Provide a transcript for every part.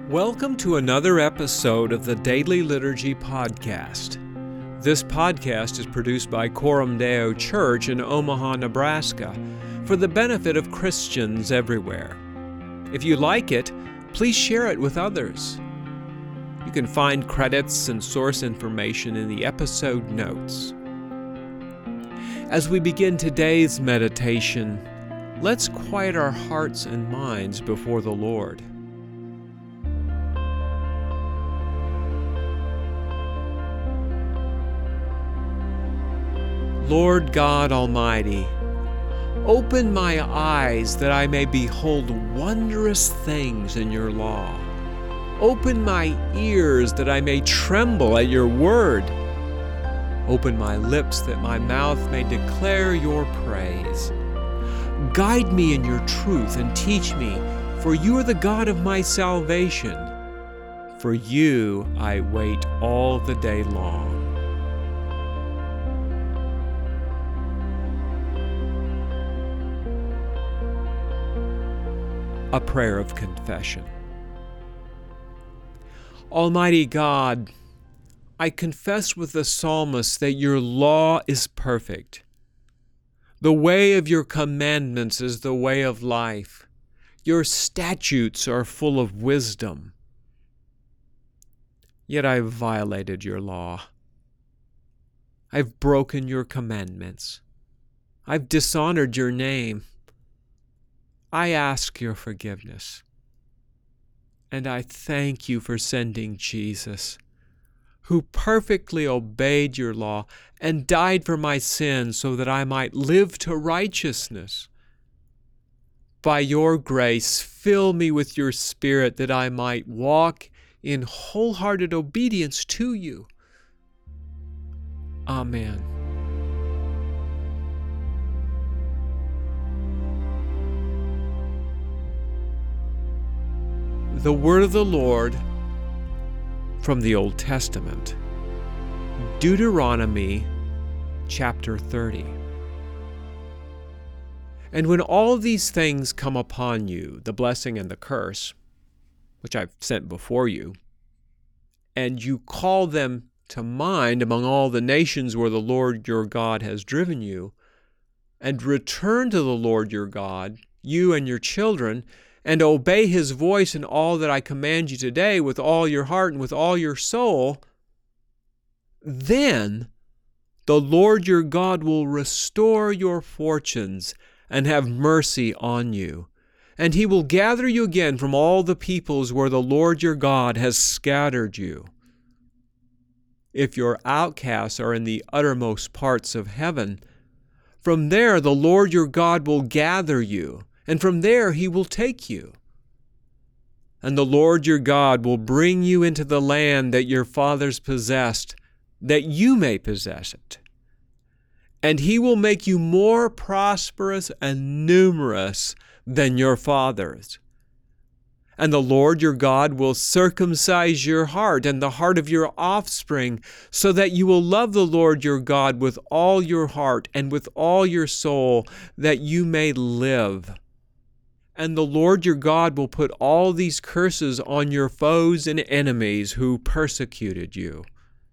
Welcome to another episode of the Daily Liturgy Podcast. This podcast is produced by Coram Deo Church in Omaha, Nebraska, for the benefit of Christians everywhere. If you like it, please share it with others. You can find credits and source information in the episode notes. As we begin today's meditation, let's quiet our hearts and minds before the Lord. Lord God Almighty, open my eyes that I may behold wondrous things in your law. Open my ears that I may tremble at your word. Open my lips that my mouth may declare your praise. Guide me in your truth and teach me, for you are the God of my salvation. For you I wait all the day long. A prayer of confession. Almighty God, I confess with the psalmist that your law is perfect. The way of your commandments is the way of life. Your statutes are full of wisdom. Yet I've violated your law. I've broken your commandments. I've dishonored your name. I ask your forgiveness, and I thank you for sending Jesus, who perfectly obeyed your law and died for my sins so that I might live to righteousness. By your grace, fill me with your Spirit that I might walk in wholehearted obedience to you. Amen. The word of the Lord from the Old Testament, Deuteronomy chapter 30. And when all these things come upon you, the blessing and the curse, which I've sent before you, and you call them to mind among all the nations where the Lord your God has driven you, and return to the Lord your God, you and your children, and obey his voice in all that I command you today with all your heart and with all your soul, then the Lord your God will restore your fortunes and have mercy on you. And he will gather you again from all the peoples where the Lord your God has scattered you. If your outcasts are in the uttermost parts of heaven, from there the Lord your God will gather you, and from there he will take you. And the Lord your God will bring you into the land that your fathers possessed, that you may possess it. And he will make you more prosperous and numerous than your fathers. And the Lord your God will circumcise your heart and the heart of your offspring, so that you will love the Lord your God with all your heart and with all your soul, that you may live. And the Lord your God will put all these curses on your foes and enemies who persecuted you.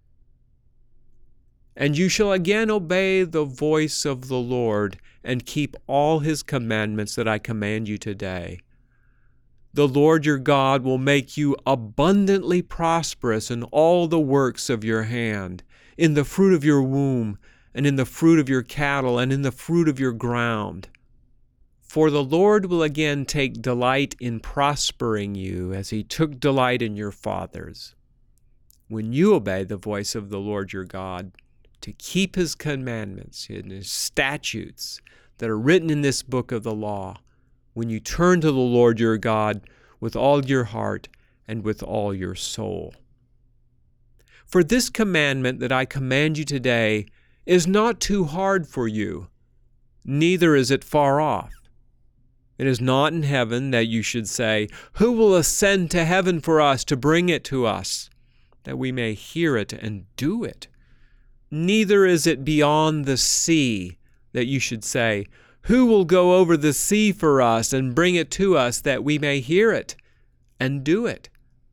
And you shall again obey the voice of the Lord and keep all his commandments that I command you today. The Lord your God will make you abundantly prosperous in all the works of your hand, in the fruit of your womb, and in the fruit of your cattle, and in the fruit of your ground. For the Lord will again take delight in prospering you as he took delight in your fathers. When you obey the voice of the Lord your God, to keep his commandments and his statutes that are written in this book of the law, when you turn to the Lord your God with all your heart and with all your soul. For this commandment that I command you today is not too hard for you, neither is it far off. It is not in heaven that you should say, who will ascend to heaven for us to bring it to us, that we may hear it and do it? Neither is it beyond the sea that you should say, who will go over the sea for us and bring it to us that we may hear it and do it?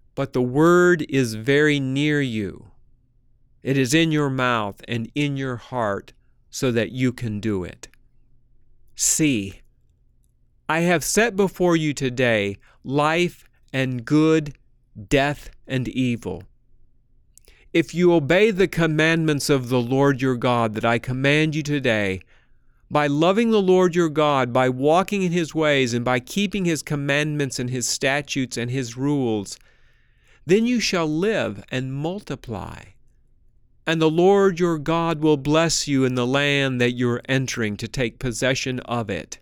but the word is very near you. It is in your mouth and in your heart, so that you can do it. See, I have set before you today life and good, death and evil. If you obey the commandments of the Lord your God that I command you today, by loving the Lord your God, by walking in his ways, and by keeping his commandments and his statutes and his rules, then you shall live and multiply. And the Lord your God will bless you in the land that you're entering to take possession of it.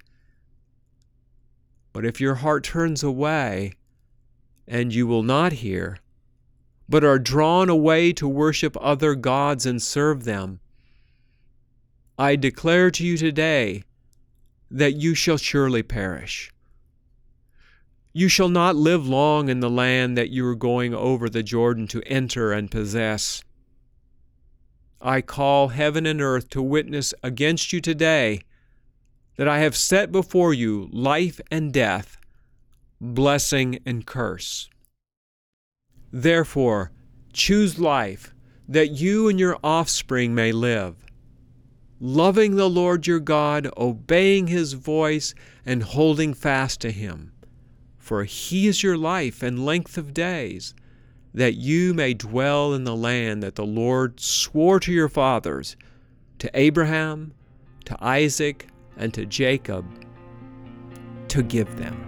But if your heart turns away, and you will not hear, but are drawn away to worship other gods and serve them, I declare to you today that you shall surely perish. You shall not live long in the land that you are going over the Jordan to enter and possess. I call heaven and earth to witness against you today that I have set before you life and death, blessing and curse. Therefore, choose life, that you and your offspring may live, loving the Lord your God, obeying his voice, and holding fast to him. For he is your life and length of days, that you may dwell in the land that the Lord swore to your fathers, to Abraham, to Isaac, and to Jacob, to give them.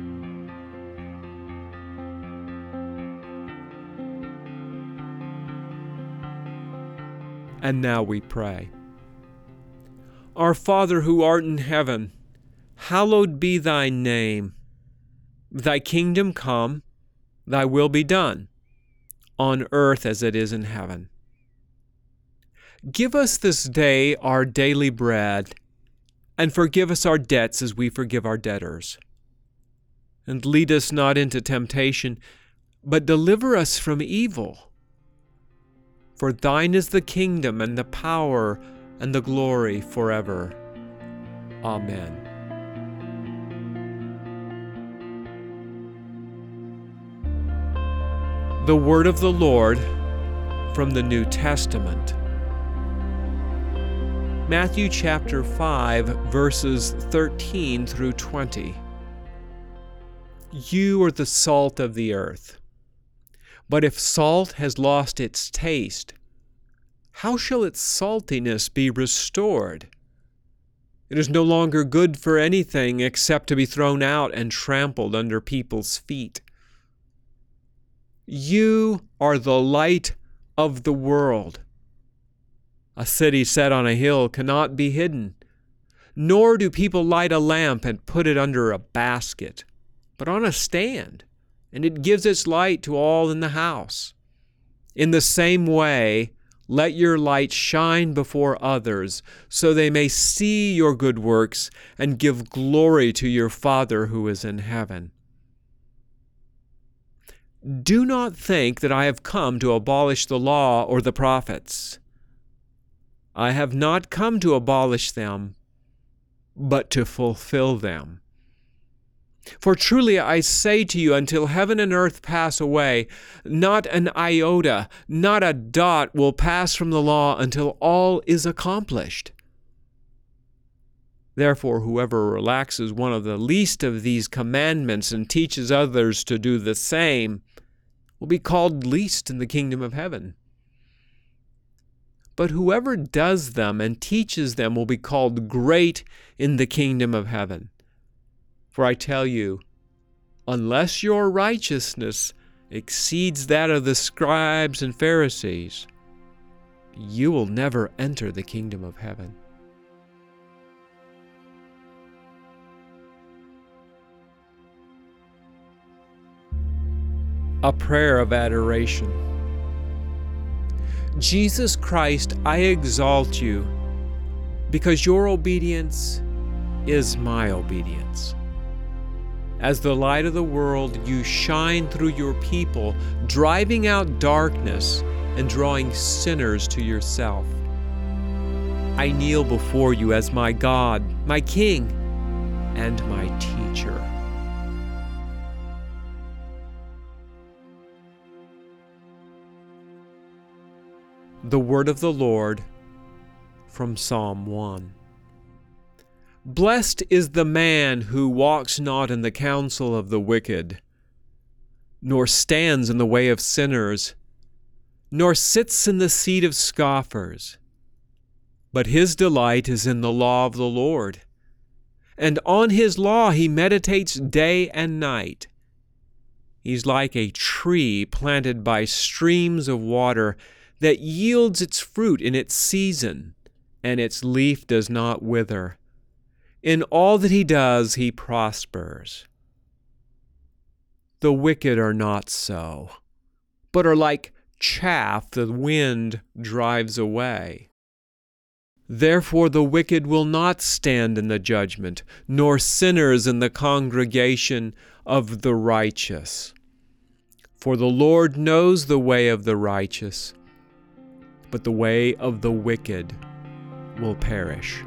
And now we pray. Our Father who art in heaven, hallowed be thy name. Thy kingdom come, thy will be done, on earth as it is in heaven. Give us this day our daily bread, and forgive us our debts as we forgive our debtors. And lead us not into temptation, but deliver us from evil. For thine is the kingdom and the power and the glory forever. Amen. The word of the Lord from the New Testament. Matthew chapter 5, verses 13 through 20. You are the salt of the earth. But if salt has lost its taste, how shall its saltiness be restored? It is no longer good for anything except to be thrown out and trampled under people's feet. You are the light of the world. A city set on a hill cannot be hidden, nor do people light a lamp and put it under a basket, but on a stand, and it gives its light to all in the house. In the same way, let your light shine before others, so they may see your good works and give glory to your Father who is in heaven. Do not think that I have come to abolish the law or the prophets. I have not come to abolish them, but to fulfill them. For truly I say to you, until heaven and earth pass away, not an iota, not a dot will pass from the law until all is accomplished. Therefore, whoever relaxes one of the least of these commandments and teaches others to do the same will be called least in the kingdom of heaven. But whoever does them and teaches them will be called great in the kingdom of heaven. For I tell you, unless your righteousness exceeds that of the scribes and Pharisees, you will never enter the kingdom of heaven. A prayer of adoration. Jesus Christ, I exalt you, because your obedience is my obedience. As the light of the world, you shine through your people, driving out darkness and drawing sinners to yourself. I kneel before you as my God, my King, and my teacher. The word of the Lord from Psalm 1. Blessed is the man who walks not in the counsel of the wicked, nor stands in the way of sinners, nor sits in the seat of scoffers. But his delight is in the law of the Lord, and on his law he meditates day and night. He's like a tree planted by streams of water that yields its fruit in its season, and its leaf does not wither. In all that he does, he prospers. The wicked are not so, but are like chaff the wind drives away. Therefore the wicked will not stand in the judgment, nor sinners in the congregation of the righteous. For the Lord knows the way of the righteous, but the way of the wicked will perish.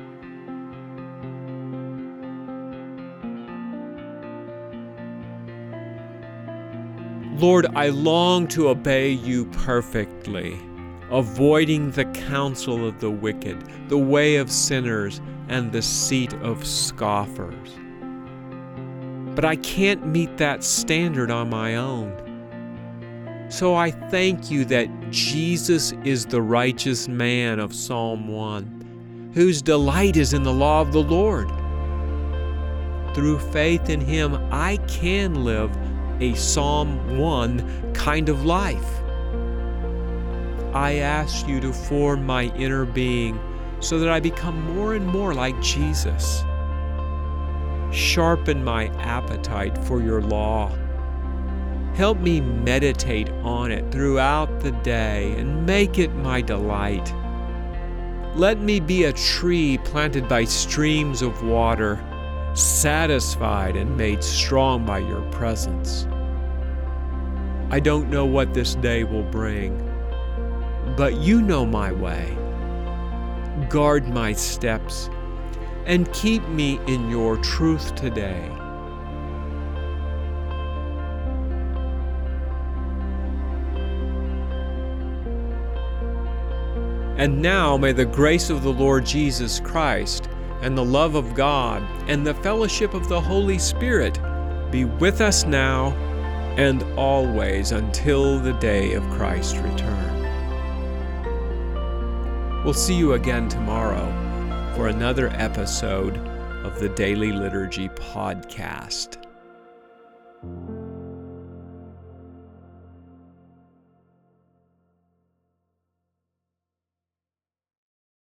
Lord, I long to obey you perfectly, avoiding the counsel of the wicked, the way of sinners, and the seat of scoffers. But I can't meet that standard on my own. So I thank you that Jesus is the righteous man of Psalm 1, whose delight is in the law of the Lord. Through faith in him, I can live a Psalm 1 kind of life. I ask you to form my inner being so that I become more and more like Jesus. Sharpen my appetite for your law. Help me meditate on it throughout the day and make it my delight. Let me be a tree planted by streams of water, satisfied and made strong by your presence. I don't know what this day will bring, but you know my way. Guard my steps and keep me in your truth today. And now may the grace of the Lord Jesus Christ and the love of God and the fellowship of the Holy Spirit be with us now and always until the day of Christ's return. We'll see you again tomorrow for another episode of the Daily Liturgy Podcast.